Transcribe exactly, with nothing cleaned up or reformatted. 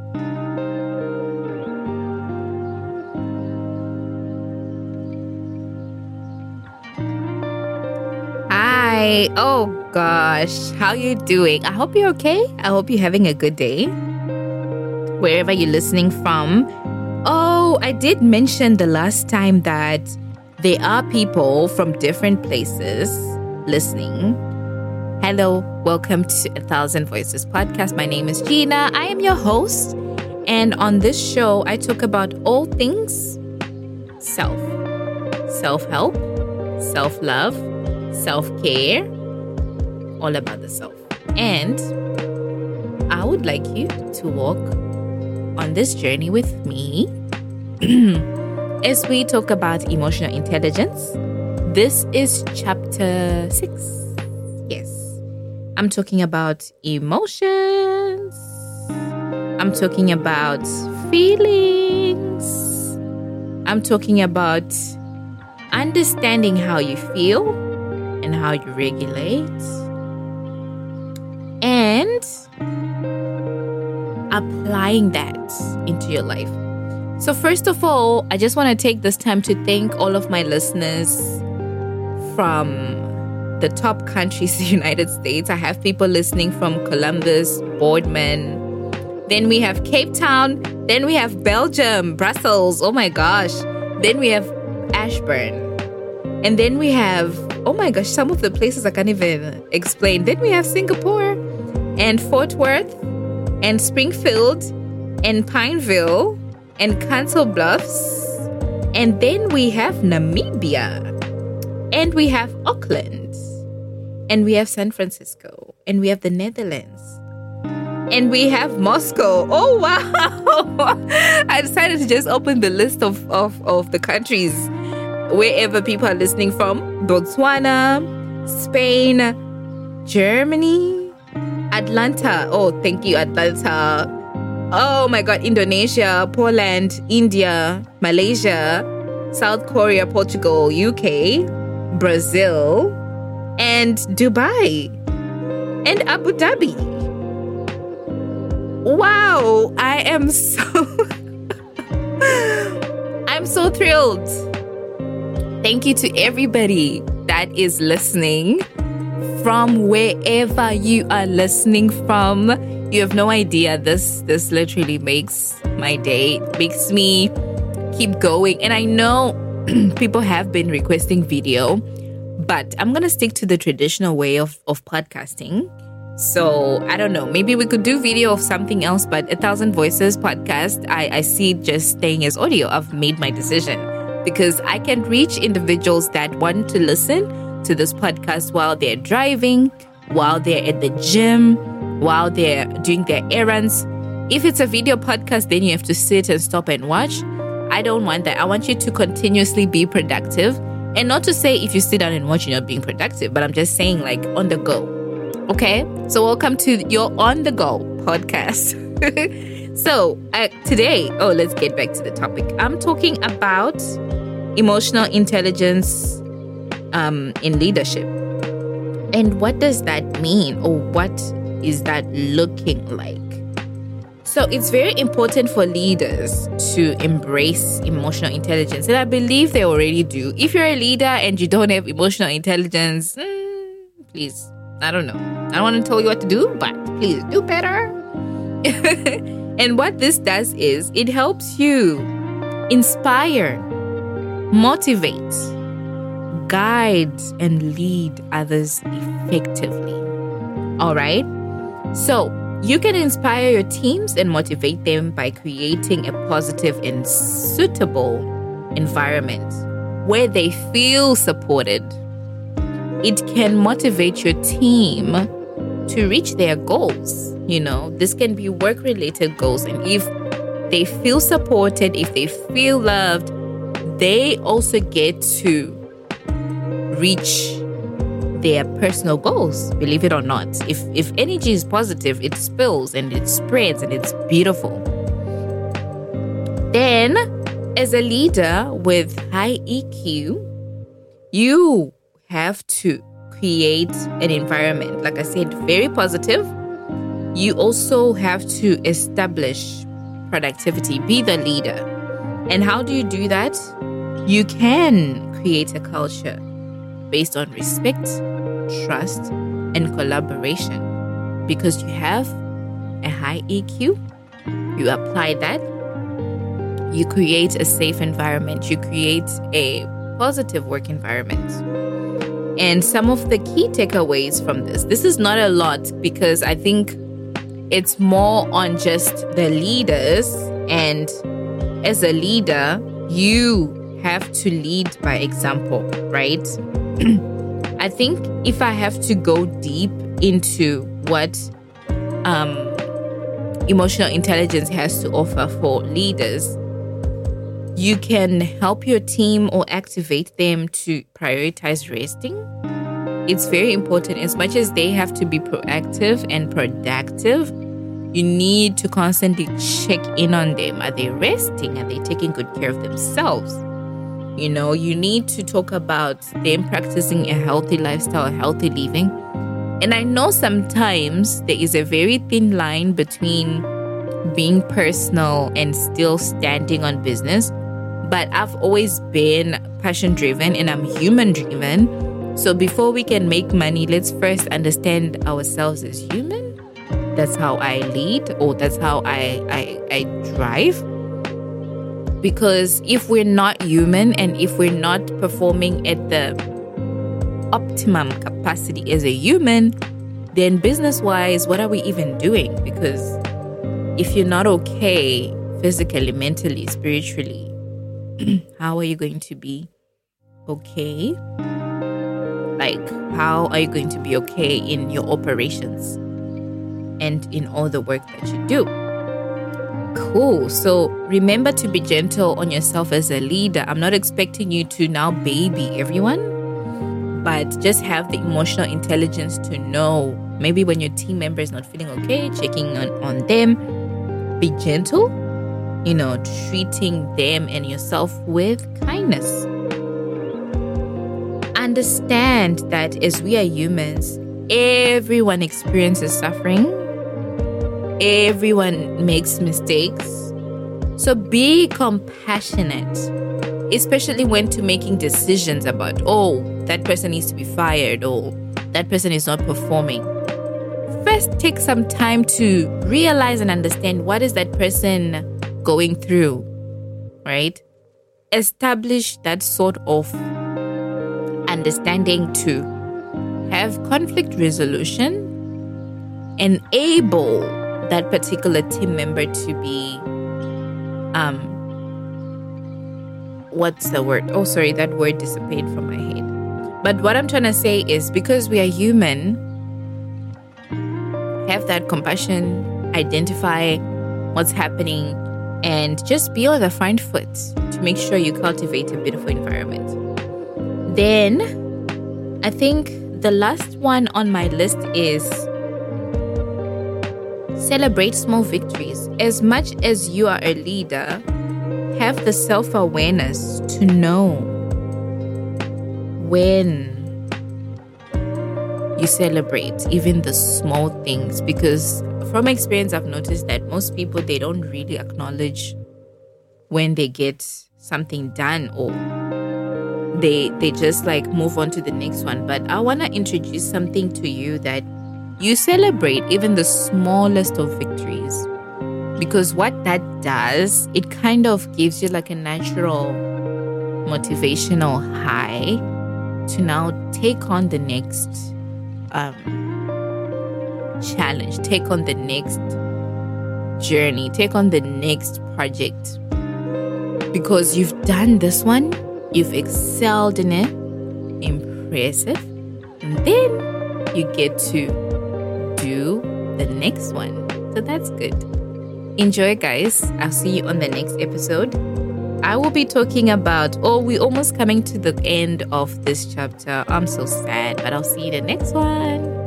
Hi. Oh gosh, how you doing? I hope you're okay. I hope you're having a good day. Wherever you're listening from. Oh, I did mention the last time that there are people from different places listening. Hello, welcome to A Thousand Voices podcast. My name is Gina. I am your host. And on this show, I talk about all things self, self-help, self-love, self-care, all about the self. And I would like you to walk on this journey with me as we talk about emotional intelligence. This is chapter six. Yes. I'm talking about emotions. I'm talking about feelings. I'm talking about understanding how you feel and how you regulate, and applying that into your life. So first of all, I just want to take this time to thank all of my listeners from the top countries, the United States. I have people listening from Columbus, Boardman. Then we have Cape Town. Then we have Belgium, Brussels. Oh my gosh. Then we have Ashburn. And then we have, oh my gosh, some of the places I can't even explain. Then we have Singapore and Fort Worth and Springfield and Pineville and Council Bluffs. And then we have Namibia. And we have Auckland. And we have San Francisco. And we have the Netherlands. And we have Moscow. Oh, wow. I decided to just open the list of, of, of the countries wherever people are listening from. Botswana, Spain, Germany, Atlanta. Oh, thank you, Atlanta. Oh my God, Indonesia, Poland, India, Malaysia, South Korea, Portugal, U K, Brazil, and Dubai, and Abu Dhabi. Wow, I am so... I'm so thrilled. Thank you to everybody that is listening from wherever you are listening from. You have no idea. This this literally makes my day. It makes me keep going. And I know people have been requesting video, but I'm going to stick to the traditional way of, of podcasting. So I don't know. Maybe we could do video of something else, but A Thousand Voices podcast, I, I see just staying as audio. I've made my decision. Because I can reach individuals that want to listen to this podcast while they're driving, while they're at the gym, while they're doing their errands. If it's a video podcast, then you have to sit and stop and watch. I don't want that. I want you to continuously be productive. And not to say if you sit down and watch, you're not being productive, but I'm just saying like on the go. Okay? So welcome to your On The Go podcast. So uh, today, oh, let's get back to the topic. I'm talking about emotional intelligence um, in leadership. And what does that mean, or what is that looking like? So it's very important for leaders to embrace emotional intelligence. And I believe they already do. If you're a leader and you don't have emotional intelligence, mm, please, I don't know. I don't want to tell you what to do, but please do better. And what this does is it helps you inspire, motivate, guide, and lead others effectively. All right? So you can inspire your teams and motivate them by creating a positive and suitable environment where they feel supported. It can motivate your team to reach their goals. You know, this can be work-related goals. And if they feel supported, if they feel loved, they also get to reach their personal goals, believe it or not. If if energy is positive, it spills and it spreads and it's beautiful. Then, as a leader with high E Q, you have to create an environment, like I said, very positive. You also have to establish productivity. Be the leader. And how do you do that? You can create a culture based on respect, trust, and collaboration. Because you have a high E Q, you apply that, you create a safe environment, you create a positive work environment. And some of the key takeaways from this, this is not a lot because I think it's more on just the leaders. And as a leader, you have to lead by example, right? I think if I have to go deep into what um, emotional intelligence has to offer for leaders, you can help your team or activate them to prioritize resting. It's very important. As much as they have to be proactive and productive, you need to constantly check in on them. Are they resting? Are they taking good care of themselves? You know, you need to talk about them practicing a healthy lifestyle, a healthy living. And I know sometimes there is a very thin line between being personal and still standing on business. But I've always been passion driven and I'm human driven. So before we can make money, let's first understand ourselves as human. That's how I lead, or that's how I, I, I drive. Because if we're not human and if we're not performing at the optimum capacity as a human, then business-wise, what are we even doing? Because if you're not okay physically, mentally, spiritually, how are you going to be okay? Like, how are you going to be okay in your operations and in all the work that you do? Cool. So remember to be gentle on yourself as a leader. I'm not expecting you to now baby everyone, but just have the emotional intelligence to know maybe when your team member is not feeling okay, checking on, on them. Be gentle. You know, treating them and yourself with kindness. Understand that as we are humans, everyone experiences suffering. Everyone makes mistakes. So be compassionate, especially when to making decisions about, oh, that person needs to be fired or that person is not performing. First, take some time to realize and understand what is that person going through, right? Establish that sort of understanding to have conflict resolution, enable that particular team member to be, um, what's the word? Oh, sorry, that word disappeared from my head. But what I'm trying to say is because we are human, have that compassion, identify what's happening, and just be on the front foot to make sure you cultivate a beautiful environment. Then, I think the last one on my list is celebrate small victories. As much as you are a leader, have the self-awareness to know when you celebrate even the small things, because from experience, I've noticed that most people, they don't really acknowledge when they get something done, or they they just like move on to the next one. But I want to introduce something to you that you celebrate even the smallest of victories, because what that does, it kind of gives you like a natural motivational high to now take on the next um challenge, take on the next journey, take on the next project, because you've done this one, you've excelled in it, impressive, and then you get to do the next one. So that's good. Enjoy, guys. I'll see you on the next episode. I will be talking about, oh, we're almost coming to the end of this chapter. I'm so sad, but I'll see you in the next one.